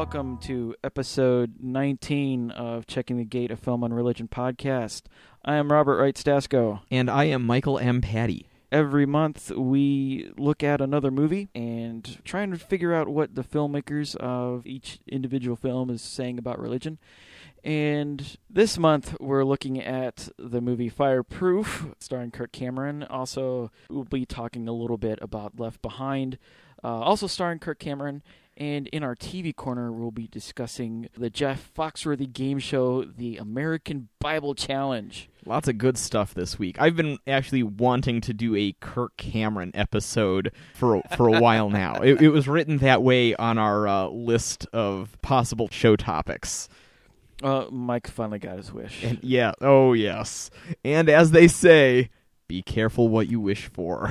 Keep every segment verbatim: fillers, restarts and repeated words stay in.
welcome to episode nineteen of Checking the Gate, a Film on Religion podcast. I am Robert Wright Stasko. And I am Michael M. Patty. Every month we look at another movie and trying to figure out what the filmmakers of each individual film is saying about religion. And this month we're looking at the movie Fireproof, starring Kirk Cameron. Also, we'll be talking a little bit about Left Behind, uh, also starring Kirk Cameron. And in our T V corner, we'll be discussing the Jeff Foxworthy game show, The American Bible Challenge. Lots of good stuff this week. I've been actually wanting to do a Kirk Cameron episode for for a while now. It, it was written that way on our uh, list of possible show topics. Uh, Mike finally got his wish. And yeah, oh yes. And as they say, be careful what you wish for.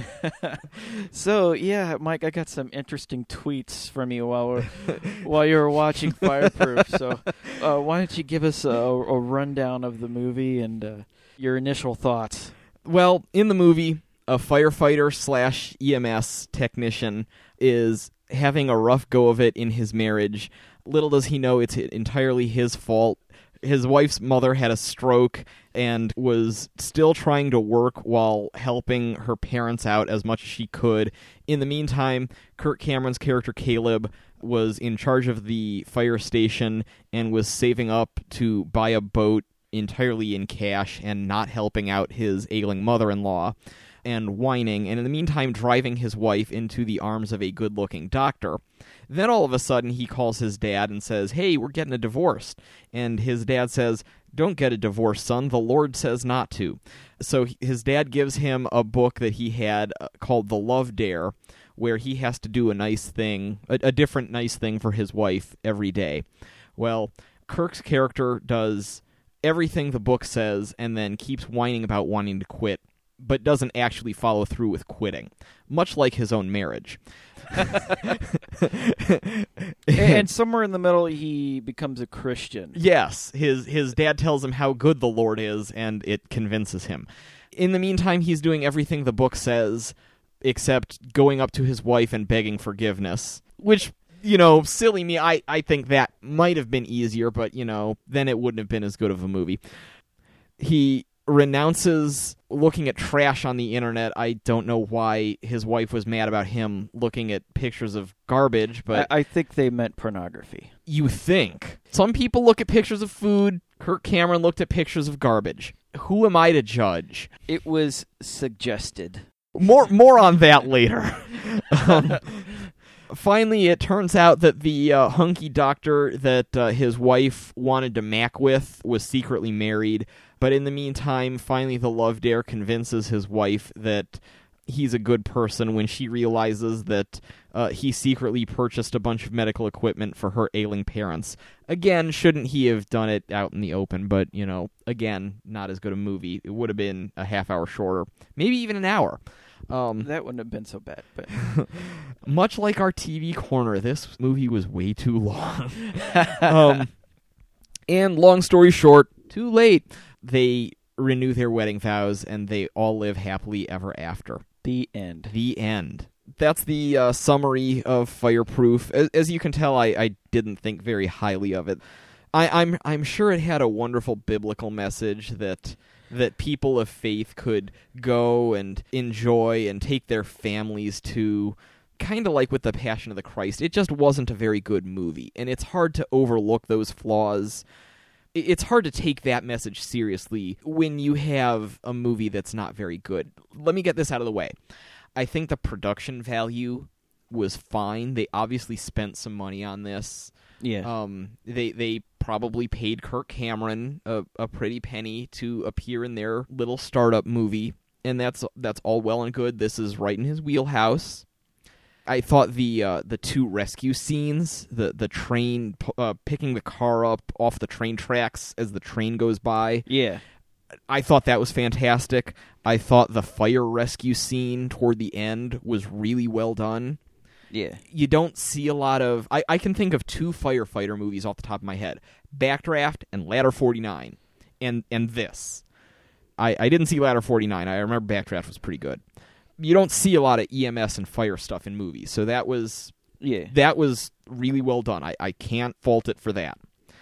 So, yeah, Mike, I got some interesting tweets from you while we're, while you were watching Fireproof. So uh, why don't you give us a, a rundown of the movie and uh, your initial thoughts? Well, in the movie, a firefighter slash E M S technician is having a rough go of it in his marriage. Little does he know it's entirely his fault. His wife's mother had a stroke and was still trying to work while helping her parents out as much as she could. In the meantime, Kirk Cameron's character Caleb was in charge of the fire station and was saving up to buy a boat entirely in cash and not helping out his ailing mother-in-law and whining, and in the meantime driving his wife into the arms of a good-looking doctor. Then all of a sudden he calls his dad and says, "Hey, we're getting a divorce." And his dad says, "Don't get a divorce, son. The Lord says not to." So his dad gives him a book that he had called The Love Dare, where he has to do a nice thing, a, a different nice thing for his wife every day. Well, Kirk's character does everything the book says and then keeps whining about wanting to quit, but doesn't actually follow through with quitting, much like his own marriage. And somewhere in the middle, he becomes a Christian. Yes, his his dad tells him how good the Lord is, and it convinces him. In the meantime, he's doing everything the book says, except going up to his wife and begging forgiveness, which, you know, silly me, I, I think that might have been easier, but, you know, then it wouldn't have been as good of a movie. He renounces looking at trash on the internet. I don't know why his wife was mad about him looking at pictures of garbage, but I, I think they meant pornography. You think. Some people look at pictures of food. Kirk Cameron looked at pictures of garbage. Who am I to judge? It was suggested. More more on that later. um, Finally, it turns out that the uh, hunky doctor that uh, his wife wanted to mac with was secretly married. But in the meantime, finally the Love Dare convinces his wife that he's a good person when she realizes that uh, he secretly purchased a bunch of medical equipment for her ailing parents. Again, shouldn't he have done it out in the open? But, you know, again, not as good a movie. It would have been a half hour shorter. Maybe even an hour. Um, that wouldn't have been so bad. But much like our T V corner, this movie was way too long. um, and long story short, too late. They renew their wedding vows, and they all live happily ever after. The end. The end. That's the uh, summary of Fireproof. As, as you can tell, I, I didn't think very highly of it. I, I'm I'm sure it had a wonderful biblical message that that people of faith could go and enjoy and take their families to, kind of like with The Passion of the Christ. It just wasn't a very good movie, and it's hard to overlook those flaws. It's hard to take that message seriously when you have a movie that's not very good. Let me get this out of the way. I think the production value was fine. They obviously spent some money on this. Yeah. Um. They they probably paid Kirk Cameron a, a pretty penny to appear in their little startup movie, and that's that's all well and good. This is right in his wheelhouse. I thought the uh, the two rescue scenes, the the train uh, picking the car up off the train tracks as the train goes by, yeah, I thought that was fantastic. I thought the fire rescue scene toward the end was really well done. Yeah, you don't see a lot of. I, I can think of two firefighter movies off the top of my head: Backdraft and Ladder forty-nine, and and this. I I didn't see Ladder forty-nine. I remember Backdraft was pretty good. You don't see a lot of E M S and fire stuff in movies, so that was Yeah. That was really well done. I, I can't fault it for that.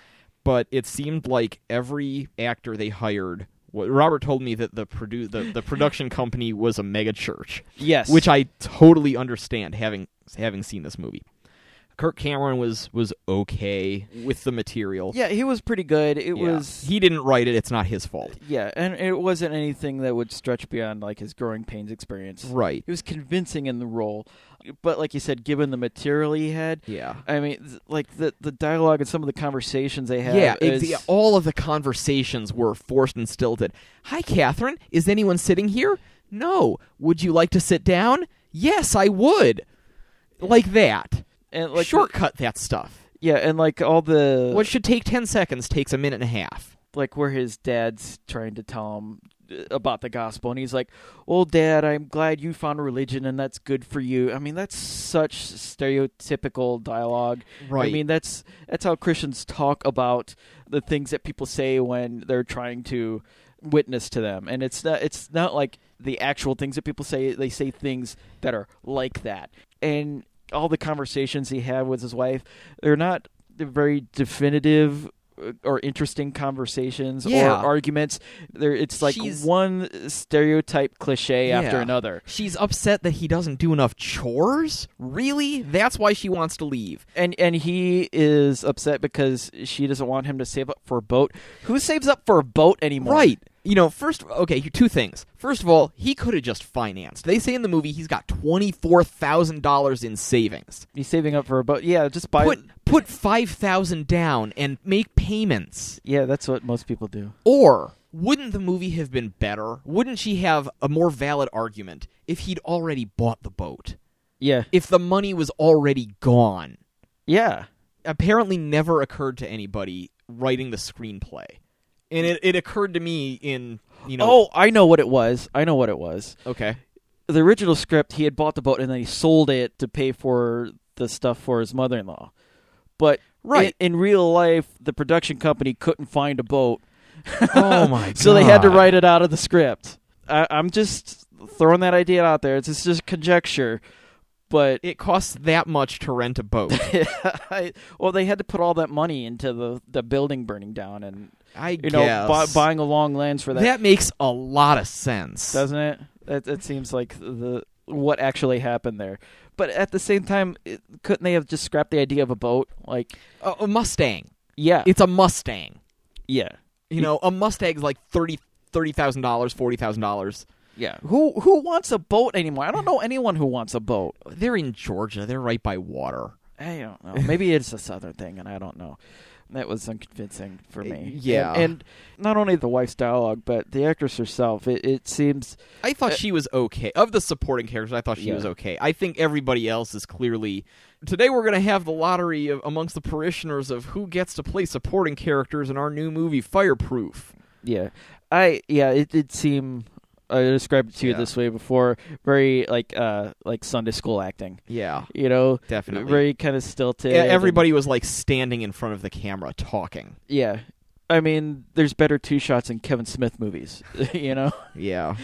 But it seemed like every actor they hired... Robert told me that the, produ- the, the production company was a mega church. Yes. Which I totally understand, having having seen this movie. Kirk Cameron was was okay with the material. Yeah, he was pretty good. It Yeah. was... He didn't write it. It's not his fault. Yeah, and it wasn't anything that would stretch beyond like his growing pains experience. Right. He was convincing in the role. But like you said, given the material he had, Yeah. I mean, th- like the the dialogue and some of the conversations they had. Yeah, is, ex- all of the conversations were forced and stilted. Hi, Catherine. Is anyone sitting here? No. Would you like to sit down? Yes, I would. Like that. and like Shortcut that stuff. Yeah, and like all the What should take ten seconds takes a minute and a half. like where his dad's trying to tell him about the gospel, and he's like, "Well, Dad, I'm glad you found a religion, and that's good for you." I mean, that's such stereotypical dialogue. Right. I mean, that's that's how Christians talk about the things that people say when they're trying to witness to them, and it's not it's not like the actual things that people say. They say things that are like that, and all the conversations he had with his wife, they're not very definitive or interesting conversations Yeah. or arguments. There, it's like She's- one stereotype cliche after Yeah. another. She's upset that he doesn't do enough chores? Really? That's why she wants to leave. And and he is upset because she doesn't want him to save up for a boat. Who saves up for a boat anymore? Right. You know, first, okay, two things. First of all, he could have just financed. They say in the movie he's got twenty-four thousand dollars in savings. He's saving up for a boat. Yeah, just buy Put put five thousand dollars down and make payments. Yeah, that's what most people do. Or, wouldn't the movie have been better? Wouldn't she have a more valid argument if he'd already bought the boat? Yeah. If the money was already gone? Yeah. Apparently never occurred to anybody writing the screenplay. And it, it occurred to me in, you know... Oh, I know what it was. I know what it was. Okay. The original script, he had bought the boat and then he sold it to pay for the stuff for his mother-in-law. But Right. in, in real life, the production company couldn't find a boat. Oh, my God. So they had to write it out of the script. I, I'm just throwing that idea out there. It's just, just conjecture. But It costs that much to rent a boat. I, well, they had to put all that money into the, the building burning down and, I you guess. know, bu- buying a long lands for that. That makes a lot of sense. Doesn't it? That, that seems like the what actually happened there. But at the same time, it, couldn't they have just scrapped the idea of a boat? Like, A, a Mustang. yeah. It's a Mustang. yeah. You know, a Mustang's like thirty thirty thousand dollars, forty thousand dollars. Yeah. Who who wants a boat anymore? I don't know anyone who wants a boat. They're in Georgia. They're right by water. I don't know. Maybe it's a southern thing, and I don't know. That was unconvincing for me. Yeah. And, and not only the wife's dialogue, but the actress herself. It, it seems... I thought Uh, she was okay. Of the supporting characters, I thought she Yeah. was okay. I think everybody else is clearly... Today we're going to have the lottery of, amongst the parishioners of who gets to play supporting characters in our new movie, Fireproof. Yeah. I Yeah, it did seem... I described it to you Yeah. this way before. Very, like, uh, like Sunday school acting. Yeah, You know? definitely. Very kind of stilted. Yeah, and- everybody was like standing in front of the camera talking. yeah. I mean, there's better two shots in Kevin Smith movies, you know? Yeah.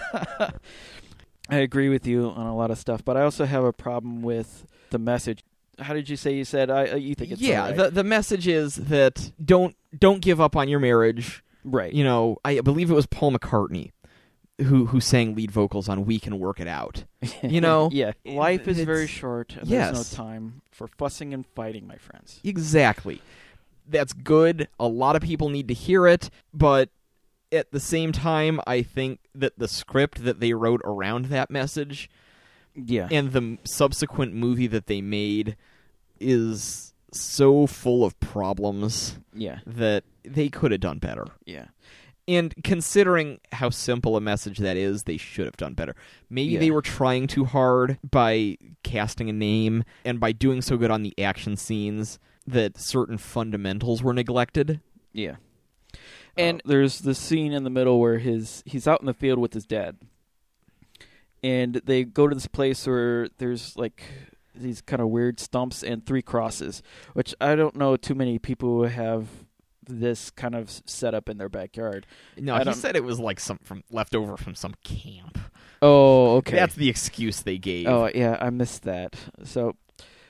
I agree with you on a lot of stuff, but I also have a problem with the message. How did you say you said I? You think it's yeah, all right. the the message is that don't don't give up on your marriage. right? You know, I believe it was Paul McCartney who who sang lead vocals on "We Can Work It Out." You know, yeah. Life is it's- very short, and yes. there's no time for fussing and fighting, my friends. Exactly. That's good. A lot of people need to hear it, but at the same time, I think that the script that they wrote around that message Yeah, and the subsequent movie that they made is so full of problems yeah, that they could have done better. yeah, And considering how simple a message that is, they should have done better. Maybe Yeah. they were trying too hard by casting a name and by doing so good on the action scenes that certain fundamentals were neglected. yeah. And there's this scene in the middle where his he's out in the field with his dad, and they go to this place where there's like these kind of weird stumps and three crosses, which I don't know too many people who have this kind of set up in their backyard. No, I he don't- said it was like some from left over from some camp. Oh, okay. That's the excuse they gave. Oh, yeah, I missed that. So,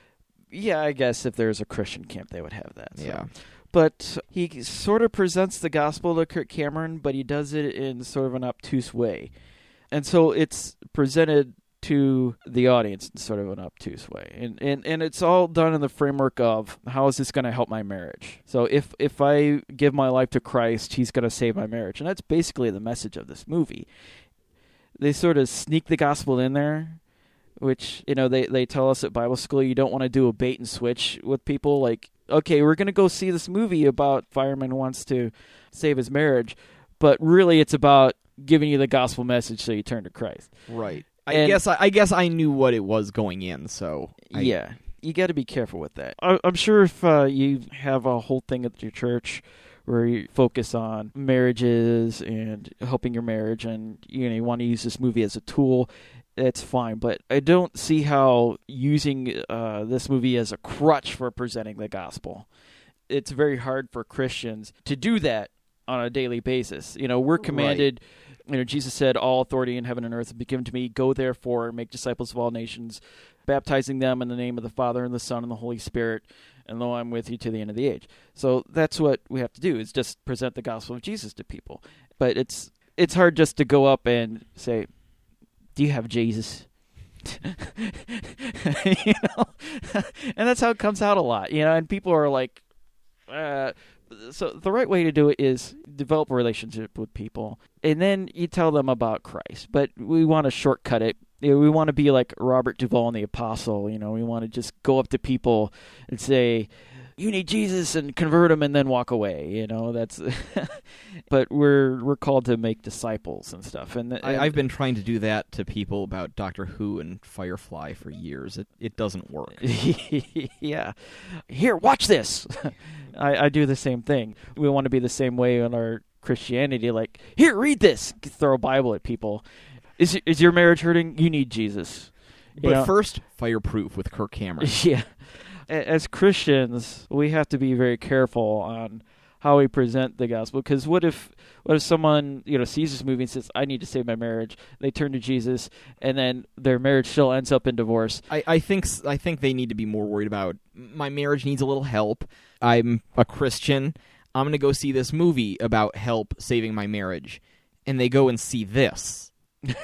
Yeah, I guess if there's a Christian camp, they would have that. So. Yeah. But he sort of presents the gospel to Kirk Cameron, but he does it in sort of an obtuse way. And so it's presented to the audience in sort of an obtuse way. And and, and it's all done in the framework of, how is this going to help my marriage? So if, if I give my life to Christ, he's going to save my marriage. And that's basically the message of this movie. They sort of sneak the gospel in there, which, you know, they, they tell us at Bible school you don't want to do a bait and switch with people. Like, okay, we're going to go see this movie about fireman who wants to save his marriage, but really it's about giving you the gospel message so you turn to Christ. Right. I And- guess I, I guess I knew what it was going in, so I, Yeah, you got to be careful with that. I, I'm sure if uh, you have a whole thing at your church where you focus on marriages and helping your marriage, and you know you want to use this movie as a tool, that's fine. But I don't see how using uh, this movie as a crutch for presenting the gospel. It's very hard for Christians to do that on a daily basis. You know, we're commanded. You know, Jesus said, "All authority in heaven and earth has been given to me. Go therefore and make disciples of all nations, baptizing them in the name of the Father and the Son and the Holy Spirit. And lo, I'm with you to the end of the age." So that's what we have to do, is just present the gospel of Jesus to people. But it's it's hard just to go up and say, "Do you have Jesus?" you know, and that's how it comes out a lot. You know, and people are like, uh, so the right way to do it is develop a relationship with people, and then you tell them about Christ. But we want to shortcut it. You know, we want to be like Robert Duvall and the Apostle. You know, we want to just go up to people and say, "You need Jesus," and convert them, and then walk away. You know, that's. But we're we're called to make disciples and stuff. And, and I, I've been trying to do that to people about Doctor Who and Firefly for years. It it doesn't work. Yeah. Here, watch this. I, I do the same thing. We want to be the same way in our Christianity. Like, here, read this. Throw a Bible at people. Is is your marriage hurting? You need Jesus. You But know? first, Fireproof with Kirk Cameron. Yeah. As Christians, we have to be very careful on how we present the gospel. Because what if what if someone, you know, sees this movie and says, "I need to save my marriage," they turn to Jesus, and then their marriage still ends up in divorce? I, I think s- I think they need to be more worried about, my marriage needs a little help. I'm a Christian. I'm going to go see this movie about help saving my marriage. And they go and see this.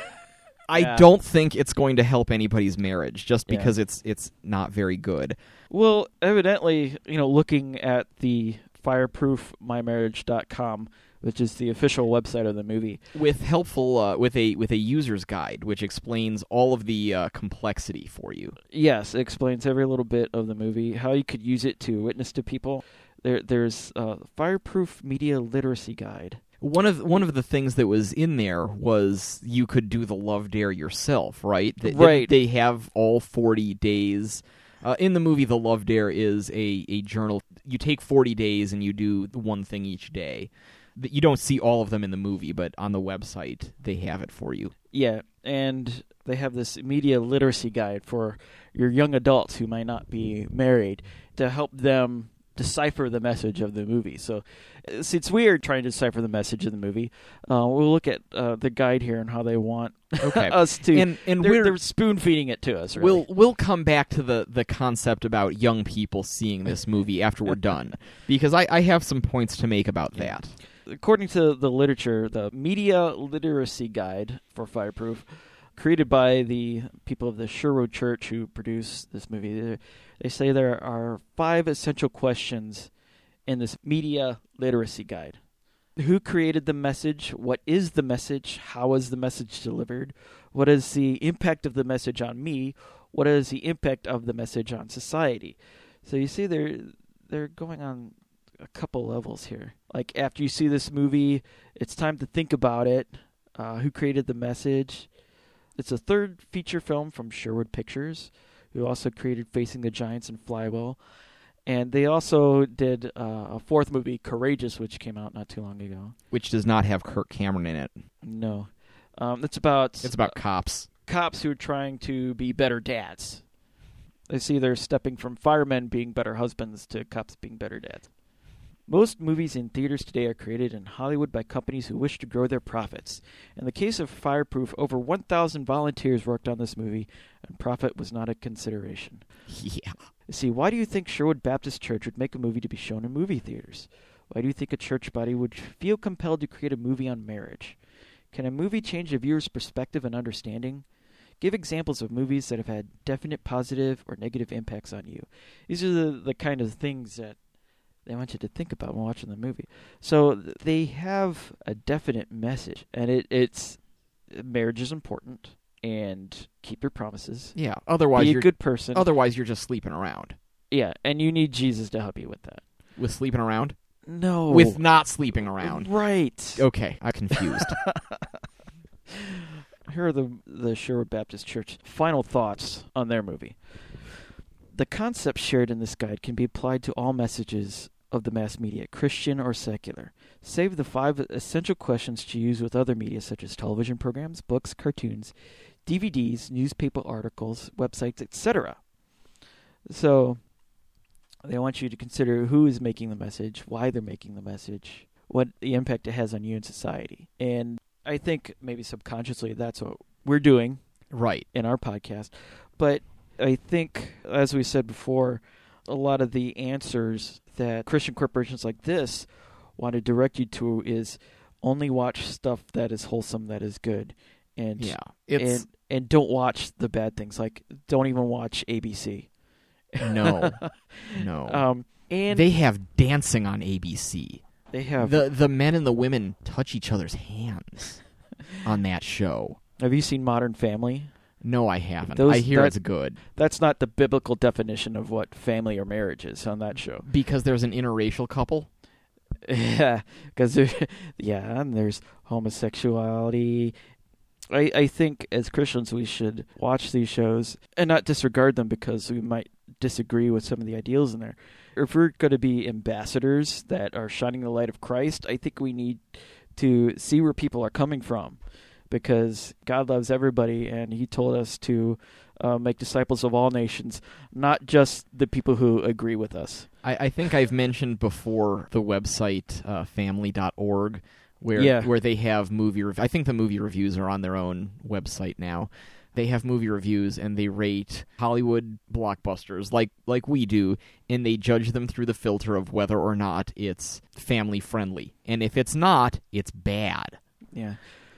I Yeah. don't think it's going to help anybody's marriage just Yeah. because it's it's not very good. Well, evidently, you know, looking at the fireproof my marriage dot com, which is the official website of the movie. With helpful uh, with a with a user's guide which explains all of the uh, complexity for you. Yes, it explains every little bit of the movie, how you could use it to witness to people. There, there's a Fireproof Media Literacy Guide. One of one of the things that was in there was you could do the Love Dare yourself, right? They, Right. They, they have all forty days. Uh, in the movie, the Love Dare is a, a journal. You take forty days and you do one thing each day. You don't see all of them in the movie, but on the website, they have it for you. Yeah, and they have this media literacy guide for your young adults who might not be married to help them decipher the message of the movie. So it's, it's weird trying to decipher the message of the movie. Uh, we'll look at uh, the guide here and how they want Okay. us to. And and they're, we're they're spoon feeding it to us. Really. We'll we'll come back to the, the concept about young people seeing this movie after we're done, because I, I have some points to make about that. According to the literature, the Media Literacy Guide for Fireproof, created by the people of the Sherwood Church who produced this movie, they, they say there are five essential questions in this Media Literacy Guide. Who created the message? What is the message? How is the message delivered? What is the impact of the message on me? What is the impact of the message on society? So you see they're, they're going on a couple levels here. Like, after you see this movie, it's time to think about it. Uh, who created the message? It's a third feature film from Sherwood Pictures, who also created Facing the Giants and Flywell. And they also did uh, a fourth movie, Courageous, which came out not too long ago. Which does not have Kirk Cameron in it. No. Um, it's about It's about cops. cops who are trying to be better dads. They see they're stepping from firemen being better husbands to cops being better dads. Most movies in theaters today are created in Hollywood by companies who wish to grow their profits. In the case of Fireproof, over one thousand volunteers worked on this movie, and profit was not a consideration. Yeah. See, why do you think Sherwood Baptist Church would make a movie to be shown in movie theaters? Why do you think a church body would feel compelled to create a movie on marriage? Can a movie change a viewer's perspective and understanding? Give examples of movies that have had definite positive or negative impacts on you. These are the, the kind of things that they want you to think about when watching the movie. So they have a definite message, and it, it's marriage is important, and keep your promises. Yeah. Otherwise, Be a you're good person. Otherwise, you're just sleeping around. Yeah, and you need Jesus to help you with that. With sleeping around? No. With not sleeping around. Right. Okay, I'm confused. Here are the the Sherwood Baptist Church final thoughts on their movie. The concepts shared in this guide can be applied to all messages of the mass media, Christian or secular. Save the five essential questions to use with other media such as television programs, books, cartoons, D V Ds, newspaper articles, websites, et cetera. So they want you to consider who is making the message, why they're making the message, what the impact it has on you and society. And I think maybe subconsciously that's what we're doing right in our podcast. But I think, as we said before, a lot of the answers that Christian corporations like this want to direct you to is only watch stuff that is wholesome, that is good. And yeah, it's... and and don't watch the bad things. Like, don't even watch A B C. No. No. Um, and they have dancing on A B C. They have the the men and the women touch each other's hands on that show. Have you seen Modern Family? No, I haven't. Those, I hear that, it's good. That's not the biblical definition of what family or marriage is on that show. Because there's an interracial couple? Yeah, because yeah, and there's homosexuality. I, I think as Christians we should watch these shows and not disregard them because we might disagree with some of the ideals in there. If we're going to be ambassadors that are shining the light of Christ, I think we need to see where people are coming from, because God loves everybody, and He told us to uh, make disciples of all nations, not just the people who agree with us. I, I think I've mentioned before the website uh, family dot org, where yeah. where they have movie. Rev- I think the movie reviews are on their own website now. They have movie reviews, and they rate Hollywood blockbusters like like we do, and they judge them through the filter of whether or not it's family-friendly. And if it's not, it's bad. Yeah.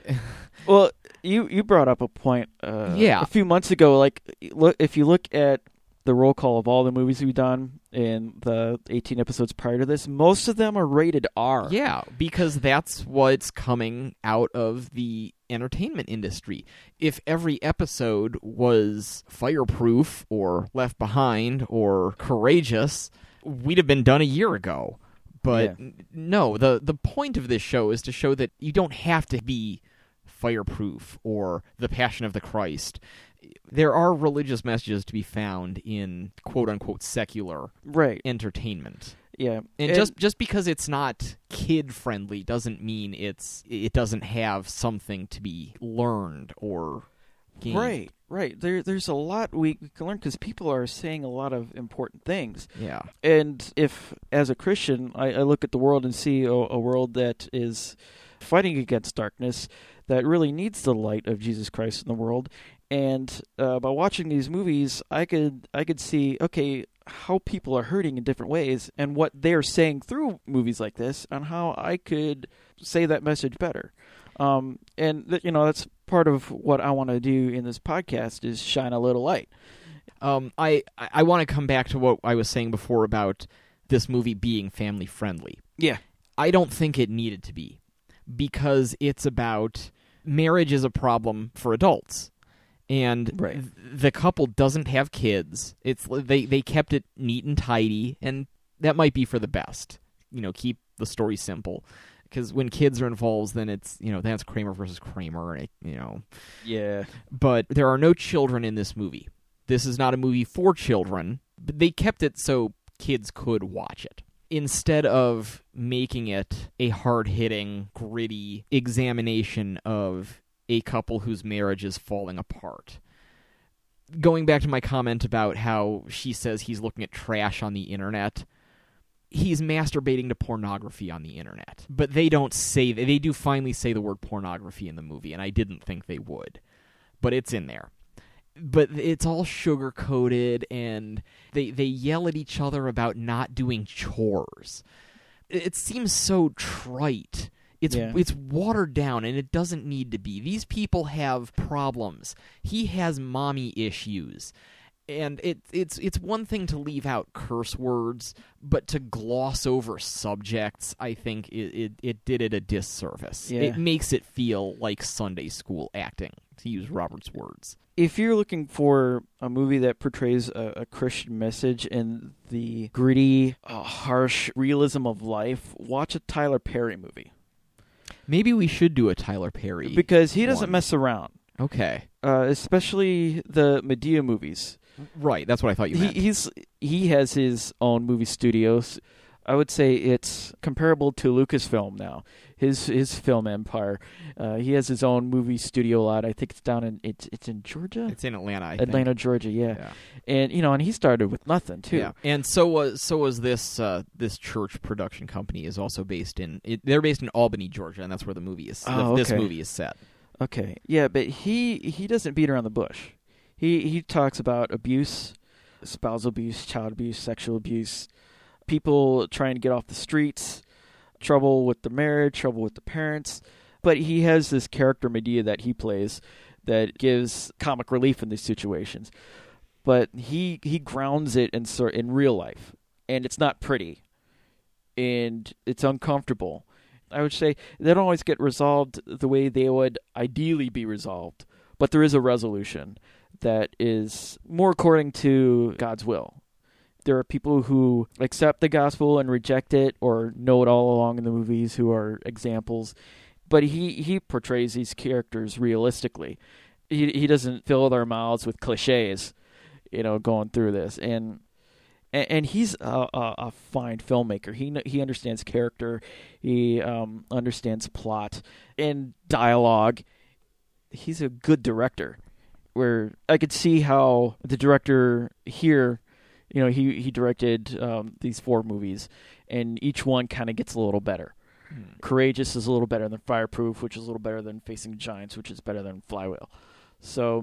Well, you, you brought up a point uh, yeah. a few months ago. Like, look, if you look at the roll call of all the movies we've done in the eighteen episodes prior to this, most of them are rated R. Yeah, because that's what's coming out of the entertainment industry. If every episode was Fireproof or Left Behind or Courageous, we'd have been done a year ago. But yeah. no, the, the point of this show is to show that you don't have to be Fireproof or The Passion of the Christ. There are religious messages to be found in quote-unquote secular right. entertainment. Yeah, and, and just just because it's not kid friendly doesn't mean it's it doesn't have something to be learned or gained. Right, right. There, there's a lot we, we can learn because people are saying a lot of important things. Yeah, and if as a Christian, I, I look at the world and see a, a world that is fighting against darkness, that really needs the light of Jesus Christ in the world. And uh, by watching these movies, I could I could see, okay, how people are hurting in different ways and what they're saying through movies like this, and how I could say that message better. Um, and, th- you know, that's part of what I want to do in this podcast is shine a little light. Um, I, I want to come back to what I was saying before about this movie being family-friendly. Yeah. I don't think it needed to be, because it's about marriage is a problem for adults. And right. th- the couple doesn't have kids. It's they, they kept it neat and tidy, and that might be for the best. You know, keep the story simple. Because when kids are involved, then it's, you know, that's Kramer versus Kramer, and it, you know. Yeah. But there are no children in this movie. This is not a movie for children, but they kept it so kids could watch it. Instead of making it a hard-hitting, gritty examination of a couple whose marriage is falling apart. Going back to my comment about how she says he's looking at trash on the internet, he's masturbating to pornography on the internet. But they don't say, they do finally say the word pornography in the movie, and I didn't think they would. But it's in there. But it's all sugar-coated, and they they yell at each other about not doing chores. It seems so trite. It's yeah. it's watered down, and it doesn't need to be. These people have problems. He has mommy issues. And it, it's it's one thing to leave out curse words, but to gloss over subjects, I think it, it, it did it a disservice. Yeah. It makes it feel like Sunday school acting, to use Robert's words. If you're looking for a movie that portrays a, a Christian message in the gritty, uh, harsh realism of life, watch a Tyler Perry movie. Maybe we should do a Tyler Perry Because he doesn't one. mess around. Okay. Uh, especially the Medea movies. Right, that's what I thought you meant. He, he's he has his own movie studios. I would say it's comparable to Lucasfilm now. His his film empire. Uh, he has his own movie studio lot. I think it's down in it's it's in Georgia. It's in Atlanta. I Atlanta, think. Georgia. Yeah. yeah, and you know, and he started with nothing too. Yeah, and so was so was this uh, this church production company is also based in. It, they're based in Albany, Georgia, and that's where the movie is. Oh, the, this okay. movie is set. Okay. Yeah, but he he doesn't beat around the bush. He he talks about abuse, spousal abuse, child abuse, sexual abuse, people trying to get off the streets, trouble with the marriage, trouble with the parents. But he has this character Medea that he plays that gives comic relief in these situations. But he he grounds it in sort in real life, and it's not pretty, and it's uncomfortable. I would say they don't always get resolved the way they would ideally be resolved, but there is a resolution that is more according to God's will. There are people who accept the gospel and reject it or know it all along in the movies who are examples, but he, he portrays these characters realistically. He he doesn't fill their mouths with cliches, you know, going through this. And and, and he's a, a, a fine filmmaker. He he understands character. He um, understands plot and dialogue. He's a good director. Where I could see how the director here, you know, he, he directed um, these four movies, and each one kind of gets a little better. Hmm. Courageous is a little better than Fireproof, which is a little better than Facing Giants, which is better than Flywheel. So,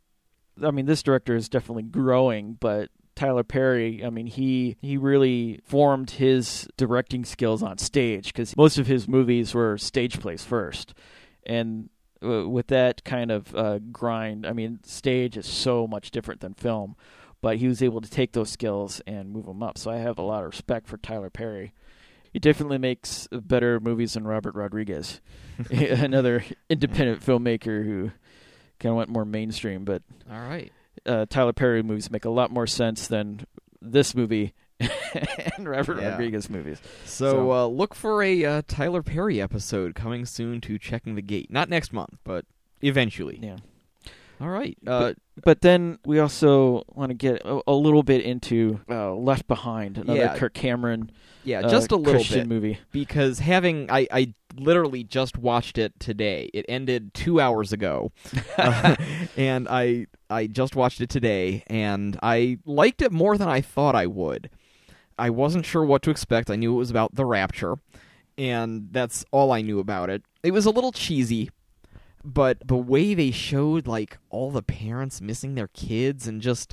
I mean, this director is definitely growing, but Tyler Perry, I mean, he, he really formed his directing skills on stage, because most of his movies were stage plays first. And with that kind of uh, grind, I mean, stage is so much different than film, but he was able to take those skills and move them up. So I have a lot of respect for Tyler Perry. He definitely makes better movies than Robert Rodriguez, another independent filmmaker who kind of went more mainstream. But all right, uh, Tyler Perry movies make a lot more sense than this movie and Robert yeah. Rodriguez movies. So, so. Uh, look for a uh, Tyler Perry episode coming soon to Checking the Gate. Not next month, but eventually. Yeah. All right. Uh, but, but then we also want to get a, a little bit into uh, Left Behind, another yeah. Kirk Cameron yeah, uh, just a little Christian bit, movie. Because having, I, I literally just watched it today. It ended two hours ago. uh, and I, I just watched it today, and I liked it more than I thought I would. I wasn't sure what to expect. I knew it was about the rapture, and that's all I knew about it. It was a little cheesy, but the way they showed, like, all the parents missing their kids and just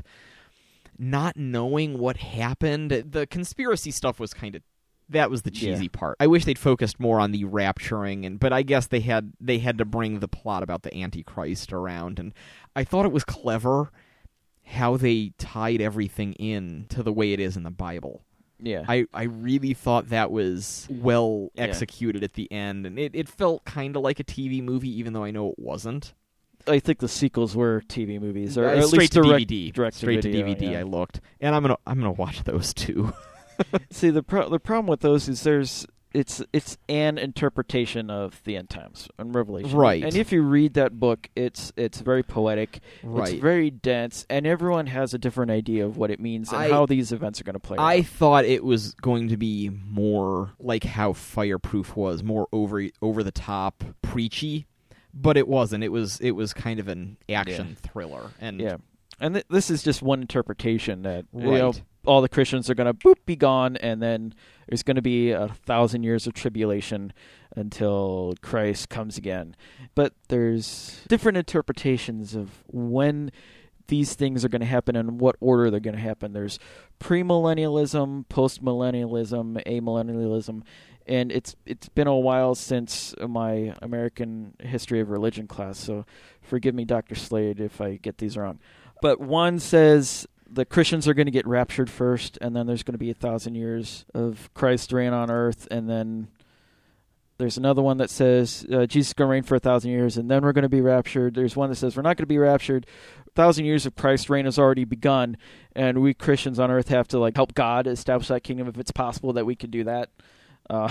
not knowing what happened, the conspiracy stuff was kind of, that was the cheesy yeah. part. I wish they'd focused more on the rapturing, and but I guess they had they had to bring the plot about the Antichrist around, and I thought it was clever how they tied everything in to the way it is in the Bible. Yeah. I, I really thought that was well executed yeah. at the end, and it, it felt kind of like a T V movie, even though I know it wasn't. I think the sequels were T V movies, or uh, at straight least to direct, D V D. direct straight to, video, to D V D. yeah. I looked, and I'm gonna I'm gonna watch those too. See, the pro- the problem with those is there's it's it's an interpretation of the end times and Revelation, right? And if you read that book, it's it's very poetic, right? It's very dense, and everyone has a different idea of what it means and I, how these events are going to play I out. thought it was going to be more like how Fireproof was, more over over the top, preachy, but it wasn't. It was it was kind of an action yeah. thriller, and yeah, and th- this is just one interpretation that right. you know, all the Christians are going to boop be gone, and then there's going to be a thousand years of tribulation until Christ comes again. But there's different interpretations of when these things are going to happen and what order they're going to happen. There's premillennialism, postmillennialism, amillennialism, and it's it's been a while since my American history of religion class, so forgive me, Doctor Slade, if I get these wrong. But one says the Christians are going to get raptured first, and then there's going to be a thousand years of Christ's reign on earth, and then there's another one that says uh, Jesus is going to reign for a thousand years, and then we're going to be raptured. There's one that says we're not going to be raptured. A thousand years of Christ's reign has already begun, and we Christians on earth have to like help God establish that kingdom if it's possible that we can do that. Uh,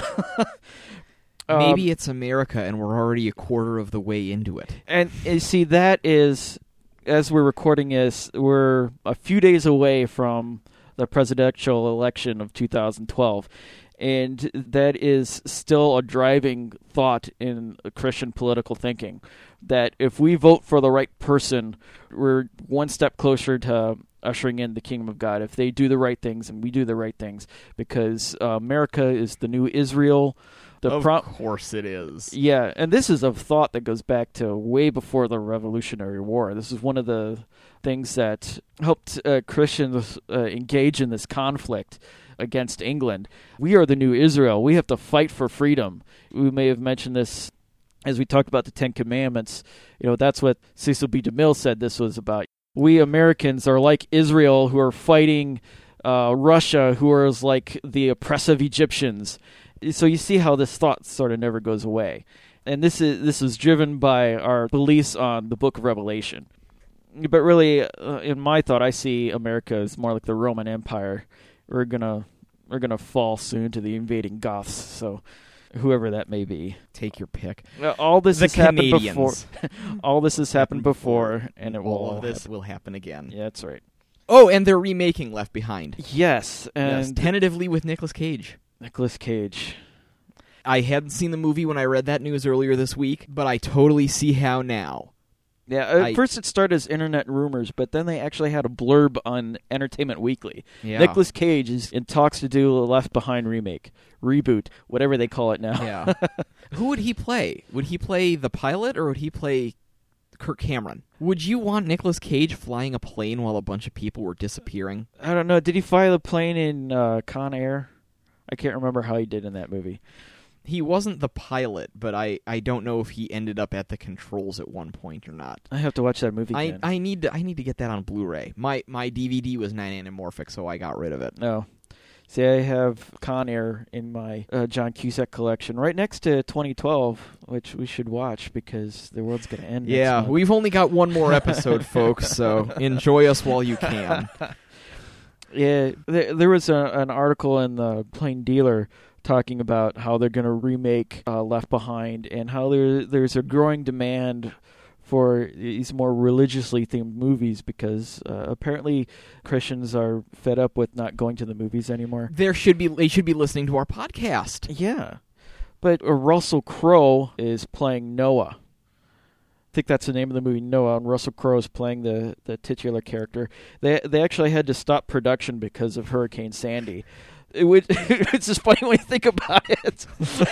Maybe um, it's America, and we're already a quarter of the way into it. And you see, that is, as we're recording this, we're a few days away from the presidential election of two thousand twelve. And that is still a driving thought in Christian political thinking, that if we vote for the right person, we're one step closer to ushering in the kingdom of God. If they do the right things and we do the right things, because uh, America is the new Israel. The of pro- course it is. Yeah, and this is a thought that goes back to way before the Revolutionary War. This is one of the things that helped uh, Christians uh, engage in this conflict against England. We are the new Israel. We have to fight for freedom. We may have mentioned this as we talked about the Ten Commandments. You know, that's what Cecil B. DeMille said this was about. We Americans are like Israel, who are fighting uh, Russia, who are like the oppressive Egyptians. So you see how this thought sort of never goes away. And this is this is driven by our beliefs on the book of Revelation. But really, uh, in my thought, I see America as more like the Roman Empire. We're gonna we're gonna fall soon to the invading Goths. So whoever that may be, take your pick. Uh, all this the has Canadians. happened before. All this has happened before, and it will. All of this happen. will happen again. Yeah, that's right. Oh, and they're remaking Left Behind. Yes, and yes, tentatively with Nicolas Cage. Nicolas Cage. I hadn't seen the movie when I read that news earlier this week, but I totally see how now. Yeah, at I, first it started as internet rumors, but then they actually had a blurb on Entertainment Weekly. Yeah. Nicolas Cage is in talks to do a Left Behind remake, reboot, whatever they call it now. Yeah. Who would he play? Would he play the pilot, or would he play Kirk Cameron? Would you want Nicolas Cage flying a plane while a bunch of people were disappearing? I don't know. Did he fly the plane in uh, Con Air? I can't remember how he did in that movie. He wasn't the pilot, but I, I don't know if he ended up at the controls at one point or not. I have to watch that movie I again. I need to I need to get that on Blu-ray. My my D V D was nine anamorphic, so I got rid of it. No. See, I have Con Air in my uh, John Cusack collection right next to twenty twelve, which we should watch because the world's going to end next Yeah, month. we've only got one more episode, folks, so enjoy us while you can. Yeah, there, there was a, an article in the Plain Dealer talking about how they're going to remake uh, Left Behind and how there there's a growing demand for these more religiously themed movies because uh, apparently Christians are fed up with not going to the movies anymore. There should be they should be listening to our podcast. Yeah, but uh, Russell Crowe is playing Noah. I think that's the name of the movie, Noah, and Russell Crowe is playing the, the titular character. They they actually had to stop production because of Hurricane Sandy. It would, it's just funny when you think about it.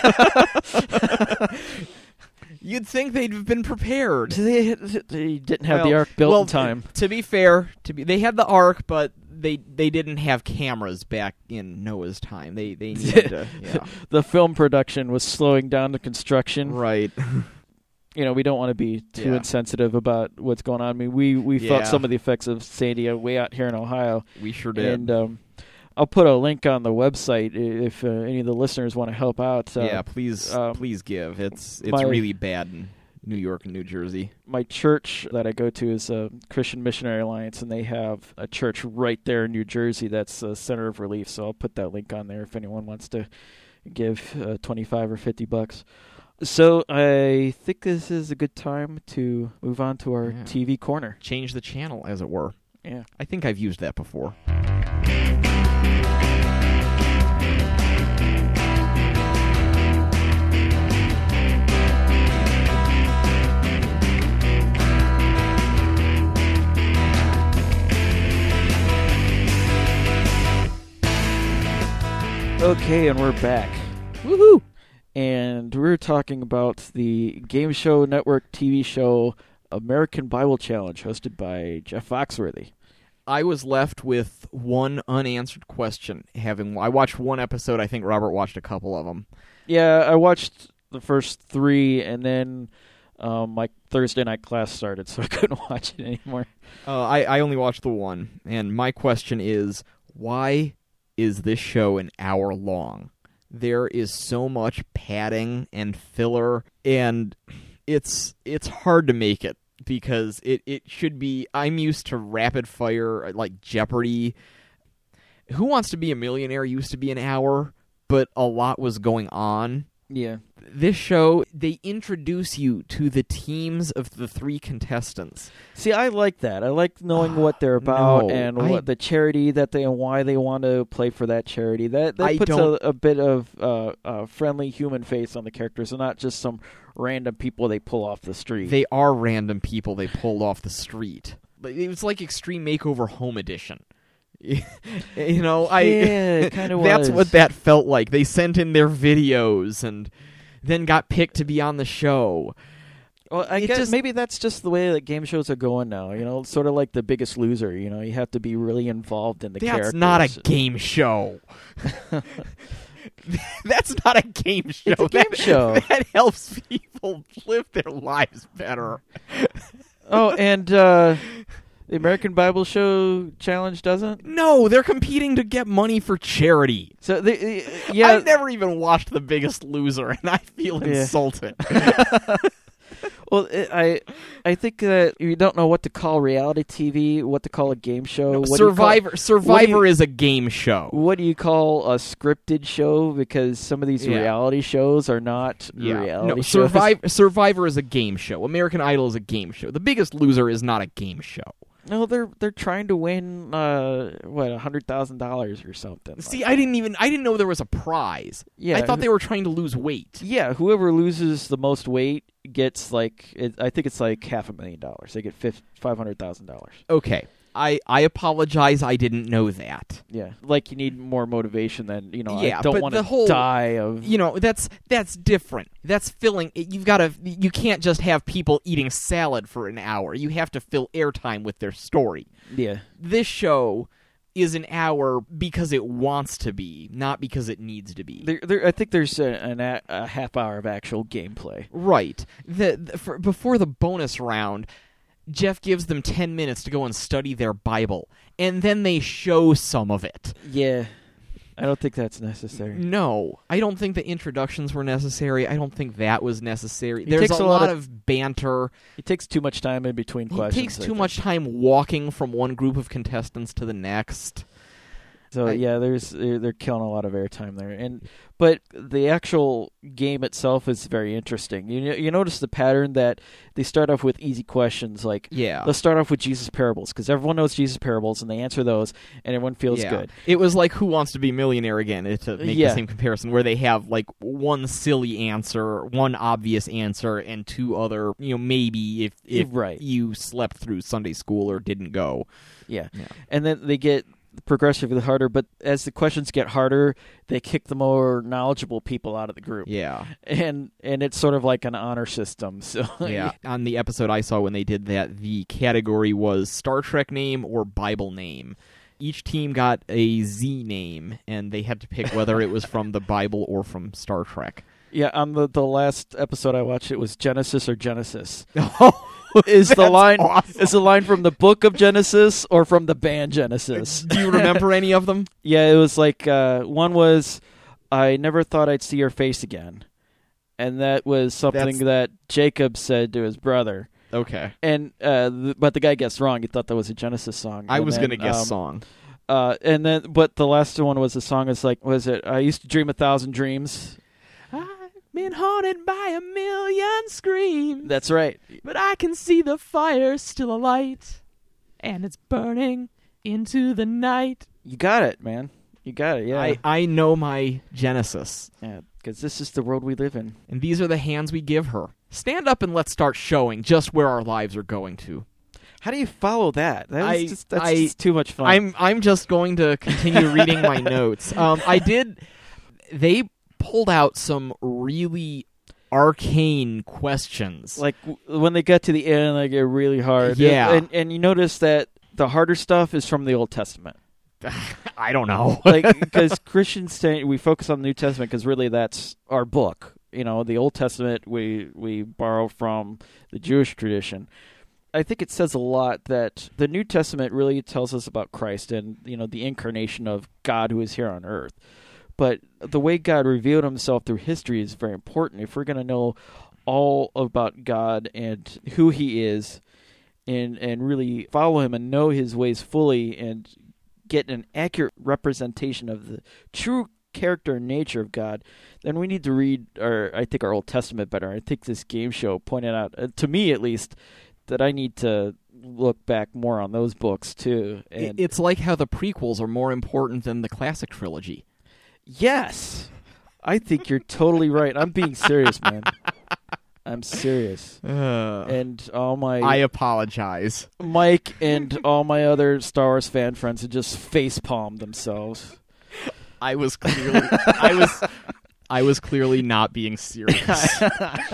You'd think they'd have been prepared. They, they didn't have well, the ark built well, in time. To be fair, to be they had the ark, but they they didn't have cameras back in Noah's time. They they needed to, yeah. The film production was slowing down the construction. Right. You know, we don't want to be too Yeah. insensitive about what's going on. I mean, we, we felt Yeah. some of the effects of Sandy way out here in Ohio. We sure did. And um, I'll put a link on the website if uh, any of the listeners want to help out. Uh, yeah, please um, please give. It's it's my- really bad in New York and New Jersey. My church that I go to is a Christian Missionary Alliance, and they have a church right there in New Jersey that's a center of relief. So I'll put that link on there if anyone wants to give uh, twenty-five or fifty bucks. So I think this is a good time to move on to our Yeah. T V corner. Change the channel, as it were. Yeah. I think I've used that before. Okay, and we're back. Woohoo! And we're talking about the Game Show Network T V show American Bible Challenge, hosted by Jeff Foxworthy. I was left with one unanswered question. Having I watched one episode, I think Robert watched a couple of them. Yeah, I watched the first three, and then um, my Thursday night class started, so I couldn't watch it anymore. Uh, I, I only watched the one, and my question is, why is this show an hour long? There is so much padding and filler, and it's it's hard to make it, because it, it should be... I'm used to rapid fire, like Jeopardy. Who Wants to Be a Millionaire used to be an hour, but a lot was going on. Yeah. This show, they introduce you to the teams of the three contestants. See, I like that. I like knowing what they're about No, and I- what the charity that they and why they want to play for that charity. That that I puts a, don't- a bit of uh, a friendly human face on the characters, and not just some random people they pull off the street. They are random people they pulled off the street. But it was like Extreme Makeover Home Edition. You know, I Yeah, it kinda that's was. what that felt like. They sent in their videos and then got picked to be on the show. Well, I It guess just- maybe that's just the way that game shows are going now. You know, sort of like The Biggest Loser. You know, you have to be really involved in the That's characters. not a game show. That's not a game show. It's a game that, show. That helps people live their lives better. Oh, and uh, the American Bible Show Challenge doesn't. No, they're competing to get money for charity. So they, uh, yeah, I've never even watched The Biggest Loser, and I feel Yeah. insulted. Well, it, I I think that you don't know what to call reality T V, what to call a game show. What do you Survivor call- Survivor what do you- is a game show. What do you call a scripted show? Because some of these Yeah. reality shows are not Yeah. reality No, shows. Survivor, Survivor is a game show. American Idol is a game show. The Biggest Loser is not a game show. No, they're they're trying to win uh what a hundred thousand dollars or something. See, like I that. didn't even I didn't know there was a prize. Yeah, I thought who- they were trying to lose weight. Yeah, whoever loses the most weight gets like it, I think it's like half a million dollars. They get five hundred thousand dollars. Okay. I, I apologize. I didn't know that. Yeah, like you need more motivation than you know. Yeah, I don't but want the to whole- die of. You know, that's that's different. That's filling. You've got to. You can't just have people eating salad for an hour. You have to fill airtime with their story. Yeah, This show is an hour because it wants to be, not because it needs to be. there, there, I think there's a, an a, a half hour of actual gameplay. Right. The, the for, before the bonus round, Jeff gives them ten minutes to go and study their Bible, and then they show some of it. Yeah, I don't think that's necessary. No, I don't think the introductions were necessary. I don't think that was necessary. He There's takes a a lot lot of- of banter. It takes too much time in between It questions. takes I too think. much time walking from one group of contestants to the next. So I- yeah, there's they're, they're killing a lot of airtime there, and but the actual game itself is very interesting. You know, you notice the pattern that they start off with easy questions like Yeah. let's start off with Jesus parables because everyone knows Jesus parables and they answer those and everyone feels yeah. good. It was like Who Wants to Be a Millionaire again, eh, to make Yeah. the same comparison, where they have like one silly answer, one obvious answer, and two other, you know, maybe if, if Right. you slept through Sunday school or didn't go. Yeah. Yeah. And then they get progressively harder, but as the questions get harder, they kick the more knowledgeable people out of the group. Yeah. And and it's sort of like an honor system. So Yeah. On the episode I saw when they did that, the category was Star Trek name or Bible name. Each team got a Z name, and they had to pick whether it was from the Bible or from Star Trek. Yeah, on the, the last episode I watched, it was Genesis or Genesis. Oh, Is the that's line awesome. is the line from the book of Genesis or from the band Genesis? Do you remember any of them? Yeah, it was like uh, one was I never thought I'd see your face again, and that was something That's- that Jacob said to his brother. Okay. And uh, th- but the guy guessed wrong. He thought that was a Genesis song. I And was then, going to guess um, song. Uh, and then, but the last one was a song. Is like, was it? I used to dream a thousand dreams. I've been haunted by a million screams, That's right. but I can see the fire still alight, and it's burning into the night. You got it, man. You got it. Yeah. I, I know my Genesis, yeah. Because this is the world we live in. and these are the hands we give her. Stand up and let's start showing just where our lives are going to. How do you follow that? That I- was just, that's I- just too much fun. I'm I'm just going to continue reading my notes. Um, I did they pulled out some really arcane questions. Like w- when they get to the end, they get really hard. Yeah. And, and you notice that the harder stuff is from the Old Testament. I don't know. Like, because Christians say we focus on the New Testament because really that's our book. You know, the Old Testament we we borrow from the Jewish tradition. I think it says a lot that the New Testament really tells us about Christ and, you know, the incarnation of God who is here on earth. But the way God revealed himself through history is very important. If we're going to know all about God and who he is and and really follow him and know his ways fully and get an accurate representation of the true character and nature of God, then we need to read, our, I think, our Old Testament better. I think this game show pointed out, uh, to me at least, that I need to look back more on those books too. And it's like how the prequels are more important than the classic trilogy. Yes, I think you're totally right. I'm being serious, man. I'm serious. Uh, and all my I apologize. Mike and all my other Star Wars fan friends had just face-palmed themselves. I was clearly I was I was clearly not being serious.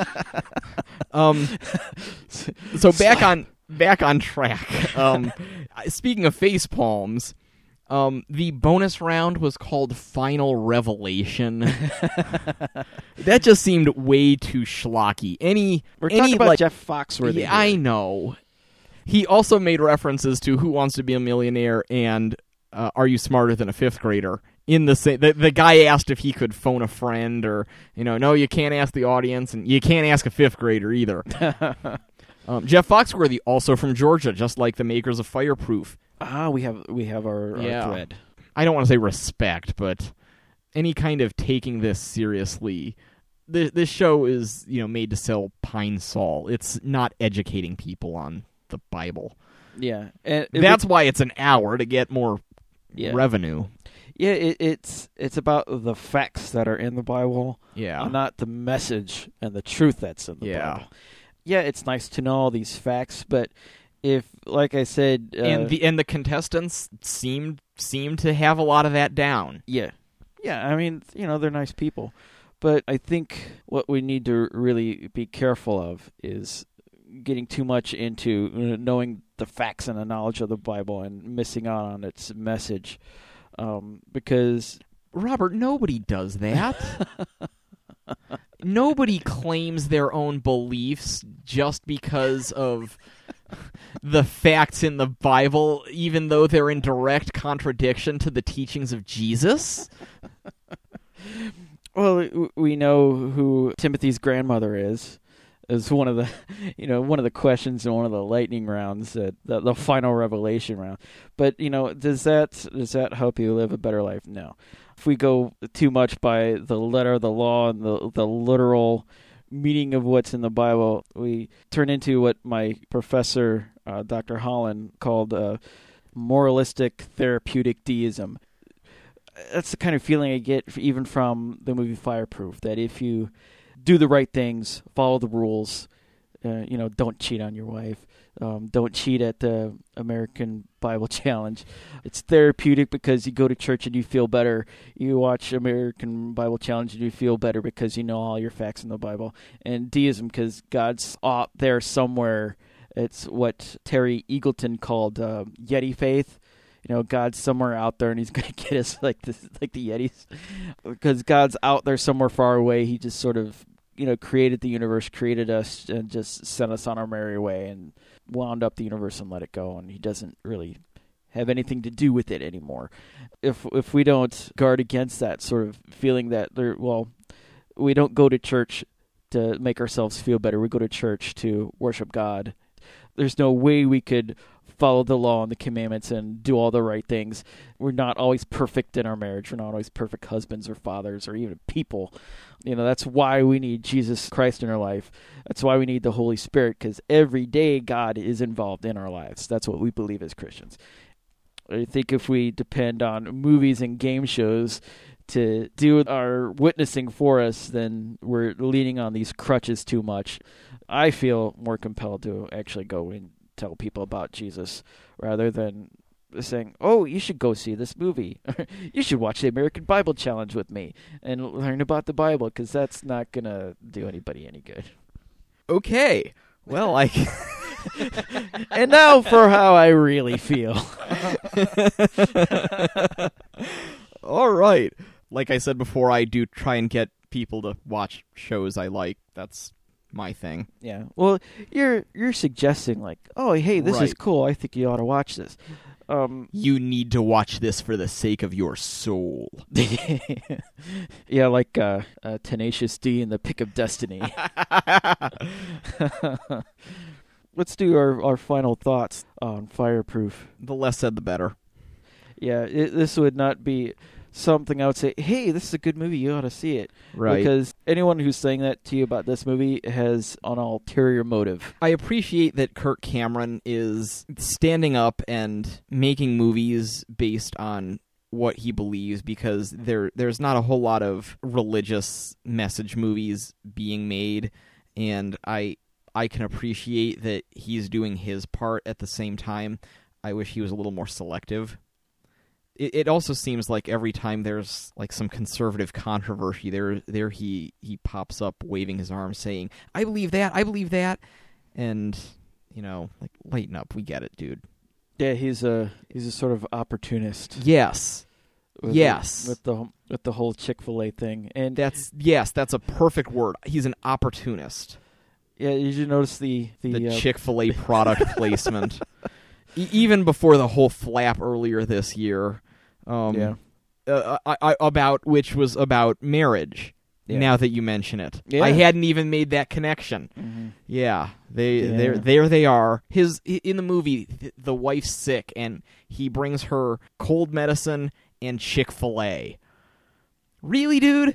um so back on back on track. Um speaking of face palms, um the bonus round was called Final Revelation. That just seemed way too schlocky. Any We're any talking about like, Jeff Foxworthy. Yeah, I know. He also made references to Who Wants to Be a Millionaire and uh, Are You Smarter Than a Fifth Grader? In the same, the, the guy asked if he could phone a friend, or you know, no, you can't ask the audience, and you can't ask a fifth grader either. um, Jeff Foxworthy, also from Georgia, just like the makers of Fireproof. Ah, we have we have our, Yeah. our thread. I don't want to say respect, but any kind of taking this seriously. This this show is, you know, made to sell Pine Sol. It's not educating people on the Bible. Yeah, and it That's would- why it's an hour, to get more yeah. revenue. Yeah, it, it's it's about the facts that are in the Bible, Yeah. and not the message and the truth that's in the Yeah. Bible. Yeah, it's nice to know all these facts, but if, like I said, uh, and the and the contestants seemed seemed to have a lot of that down. yeah, yeah, I mean, you know, they're nice people, but I think what we need to really be careful of is getting too much into knowing the facts and the knowledge of the Bible and missing out on its message. Um, because Robert, nobody does that. Nobody claims their own beliefs just because of the facts in the Bible, even though they're in direct contradiction to the teachings of Jesus. Well, we know who Timothy's grandmother is. Is one of the, you know, one of the questions in one of the lightning rounds, uh, the, the final revelation round. But you know, does that does that help you live a better life? No. If we go too much by the letter of the law and the the literal meaning of what's in the Bible, we turn into what my professor, uh, Doctor Holland, called uh, moralistic therapeutic deism. That's the kind of feeling I get even from the movie Fireproof. That if you do the right things, follow the rules, uh, you know, don't cheat on your wife, um, don't cheat at the American Bible Challenge. It's therapeutic because you go to church and you feel better. You watch American Bible Challenge and you feel better because you know all your facts in the Bible. And deism because God's out there somewhere. It's what Terry Eagleton called uh, Yeti faith. You know, God's somewhere out there, and He's going to get us like this, like the Yetis, because God's out there somewhere far away. He just sort of, you know, created the universe, created us, and just sent us on our merry way, and wound up the universe and let it go. And He doesn't really have anything to do with it anymore. If if we don't guard against that sort of feeling that there, well, we don't go to church to make ourselves feel better. We go to church to worship God. There's no way we could follow the law and the commandments and do all the right things. We're not always perfect in our marriage. We're not always perfect husbands or fathers or even people. You know, that's why we need Jesus Christ in our life. That's why we need the Holy Spirit, because every day God is involved in our lives. That's what we believe as Christians. I think if we depend on movies and game shows to do our witnessing for us, then we're leaning on these crutches too much. I feel more compelled to actually go and tell people about Jesus rather than saying, "Oh, you should go see this movie. You should watch the American Bible Challenge with me and learn about the Bible, because that's not gonna do anybody any good." Okay. Well, I. And now for how I really feel. All right. Like I said before, I do try and get people to watch shows I like. That's my thing. Yeah. Well, you're you're suggesting like, "Oh, hey, this is Right. cool. I think you ought to watch this." Um, You need to watch this for the sake of your soul. yeah, like uh, uh, Tenacious D and the Pick of Destiny. Let's do our, our final thoughts on Fireproof. The less said, the better. Yeah, it, this would not be something I would say, "Hey, this is a good movie. You ought to see it." Right. Because anyone who's saying that to you about this movie has an ulterior motive. I appreciate that Kirk Cameron is standing up and making movies based on what he believes, because there there's not a whole lot of religious message movies being made, and I I can appreciate that he's doing his part. At the same time, I wish he was a little more selective. It, it also seems like every time there's like some conservative controversy, there there he he pops up waving his arms saying, "I believe that, I believe that," and you know, like, lighten up. We get it, dude. Yeah, he's a he's a sort of opportunist. Yes. With Yes. the, with the with the whole Chick-fil-A thing, and That's yes, that's a perfect word. He's an opportunist. yeah, you should notice the the, The uh, Chick-fil-A product placement. E- even before the whole flap earlier this year, um, Yeah. uh, I, I, about which was about marriage. Yeah. Now that you mention it, Yeah. I hadn't even made that connection. Mhm. Yeah, they Yeah. there there they are. His in the movie, th- the wife's sick, and he brings her cold medicine and Chick-fil-A. Really, dude?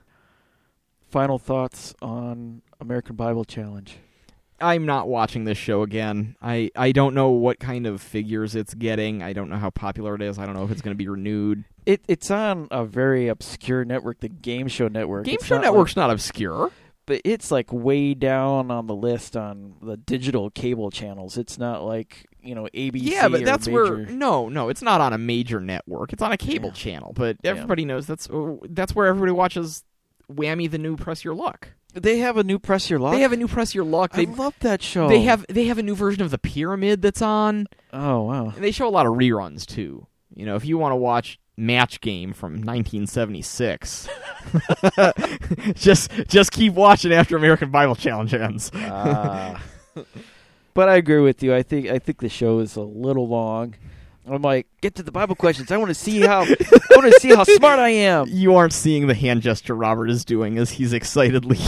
Final thoughts on American Bible Challenge. I'm not watching this show again. I, I don't know what kind of figures it's getting. I don't know how popular it is. I don't know if it's going to be renewed. It it's on a very obscure network, the Game Show Network. Game It's Show not Network's like- not obscure. but it's like way down on the list on the digital cable channels. It's not like, you know, A B C. Yeah, but or that's major. where no, no, it's not on a major network. It's on a cable Yeah. channel. But Yeah. everybody knows that's that's where everybody watches Whammy the New Press Your Luck. They have a new Press Your Luck. They have a new Press Your Luck. I They love that show. they have they have a new version of The Pyramid that's on. Oh wow. And they show a lot of reruns too. You know, if you want to watch Match Game from nineteen seventy-six, just just keep watching after American Bible Challenge ends. Ah. But I agree with you. I think I think the show is a little long. I'm like, get to the Bible questions. I want to see how I want to see how smart I am. You aren't seeing the hand gesture Robert is doing as he's excitedly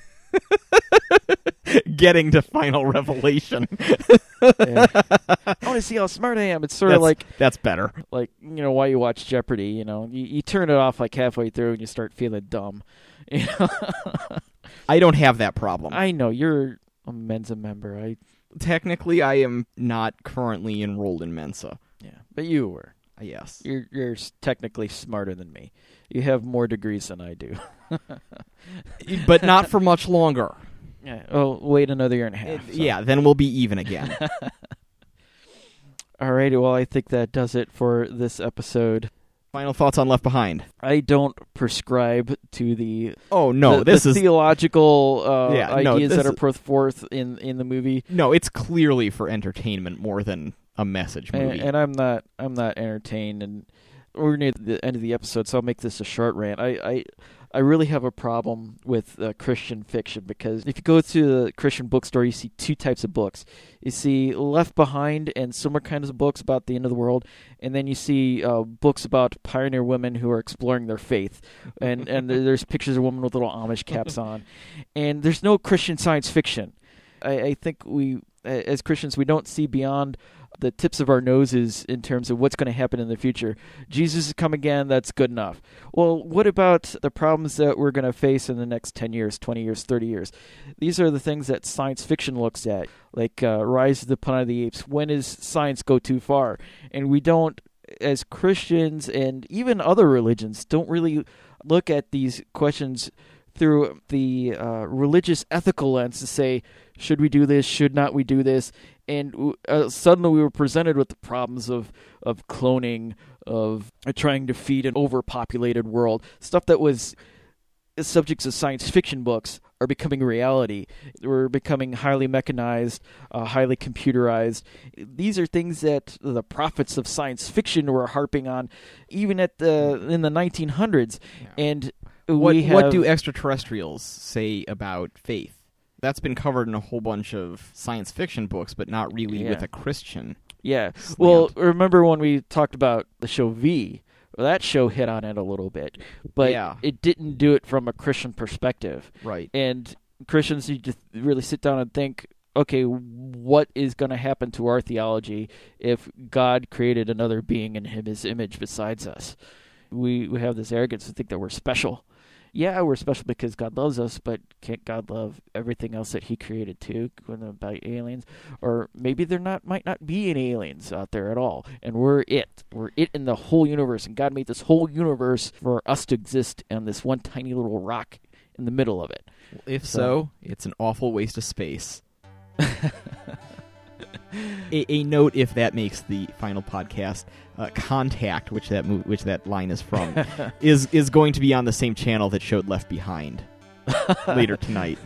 getting to final revelation. Yeah. I want to see how smart I am. It's sort That's, of like that's better. like you know why you watch Jeopardy. You know, you, you turn it off like halfway through and you start feeling dumb. You know? I don't have that problem. I know you're a Mensa member. I Technically, I am not currently enrolled in Mensa. yeah, but you were. Yes. You're you're s- technically smarter than me. You have more degrees than I do. But not for much longer. Yeah. Oh, wait another year and a It- half. so. yeah, then we'll be even again. All righty. Well, I think that does it for this episode. Final thoughts on Left Behind. I don't prescribe to the Oh, no, the, this the is... theological uh, Yeah, no, ideas this that are is- put forth in, in the movie. No, it's clearly for entertainment more than a message And, movie. and I'm not I'm not entertained, and we're near the end of the episode, so I'll make this a short rant. I I, I really have a problem with uh, Christian fiction, because if you go to the Christian bookstore, you see two types of books. You see Left Behind and similar kinds of books about the end of the world, and then you see uh, books about pioneer women who are exploring their faith, and and there's pictures of women with little Amish caps on, and there's no Christian science fiction. I, I think we, as Christians, we don't see beyond the tips of our noses in terms of what's going to happen in the future. Jesus has come again, that's good enough. Well, what about the problems that we're going to face in the next ten years, twenty years, thirty years? These are the things that science fiction looks at, like uh, Rise of the Planet of the Apes. When does science go too far? And we don't, as Christians and even other religions, don't really look at these questions through the uh, religious ethical lens to say, should we do this, should not we do this? And uh, suddenly we were presented with the problems of, of cloning, of uh, trying to feed an overpopulated world. Stuff that was subjects of science fiction books are becoming reality. We're becoming highly mechanized, uh, highly computerized. These are things that the prophets of science fiction were harping on even at the in the nineteen hundreds. Yeah. And what, we have, what do extraterrestrials say about faith? That's been covered in a whole bunch of science fiction books, but not really yeah. with a Christian Yeah. slant. Well, remember when we talked about the show V? Well, that show hit on it a little bit, but yeah. it didn't do it from a Christian perspective. Right. And Christians need to really sit down and think, okay, what is going to happen to our theology if God created another being in his image besides us? We we have this arrogance to think that we're special. Yeah, we're special because God loves us, but can't God love everything else that he created too, about aliens? Or maybe there not might not be any aliens out there at all, and we're it. We're it in the whole universe, and God made this whole universe for us to exist on this one tiny little rock in the middle of it. If so, so it's an awful waste of space. a, a note, if that makes the final podcast, uh, Contact, which that mo- which that line is from, is is going to be on the same channel that showed Left Behind later tonight.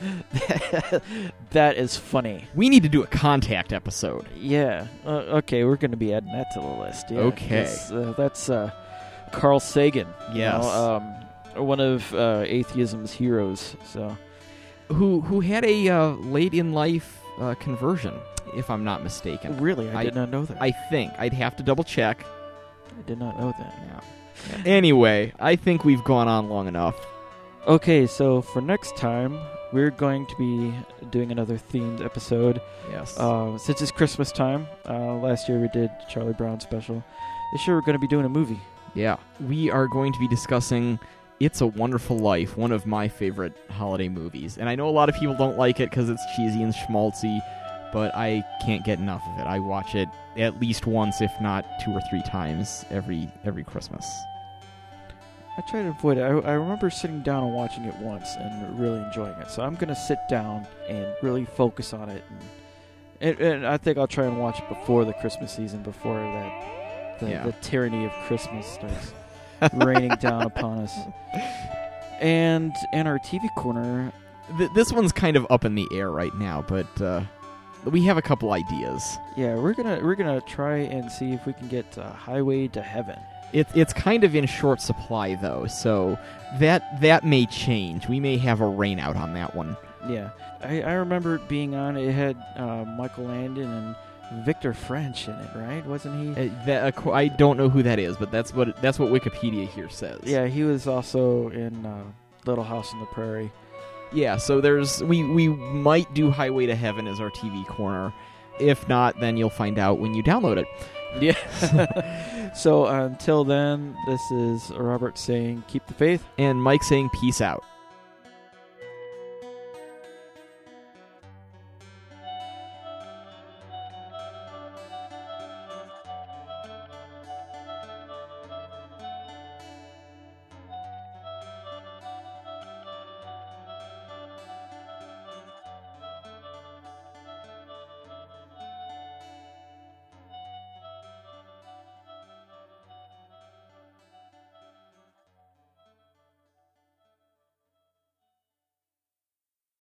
That is funny. We need to do a Contact episode. Yeah. Uh, okay, we're going to be adding that to the list. Yeah, okay. Uh, that's uh, Carl Sagan. Yes. You know, um, one of uh, atheism's heroes. So, who who had a uh, late in life uh, conversion, if I'm not mistaken. Really, I, I did not know that. I think I'd have to double check. I did not know that. Yeah. Anyway, I think we've gone on long enough. Okay, so for next time, we're going to be doing another themed episode. Yes. Uh, since it's Christmas time, uh, last year we did Charlie Brown special. This year we're going to be doing a movie. Yeah. We are going to be discussing It's a Wonderful Life, one of my favorite holiday movies. And I know a lot of people don't like it because it's cheesy and schmaltzy, but I can't get enough of it. I watch it at least once, if not two or three times every every Christmas. I try to avoid it. I, I remember sitting down and watching it once and really enjoying it. So I'm going to sit down and really focus on it. And, and, and I think I'll try and watch it before the Christmas season, before that the, yeah. the tyranny of Christmas starts raining down upon us. And in our T V corner... Th- this one's kind of up in the air right now, but uh, we have a couple ideas. Yeah, we're gonna we're gonna try and see if we can get uh, Highway to Heaven. It, it's kind of in short supply, though, so that that may change. We may have a rain out on that one. Yeah. I, I remember it being on. It had uh, Michael Landon and Victor French in it, right? Wasn't he? Uh, that, uh, I don't know who that is, but that's what that's what Wikipedia here says. Yeah, he was also in uh, Little House on the Prairie. Yeah, so there's we, we might do Highway to Heaven as our T V corner. If not, then you'll find out when you download it. Yeah. So uh, until then, this is Robert saying keep the faith. And Mike saying peace out.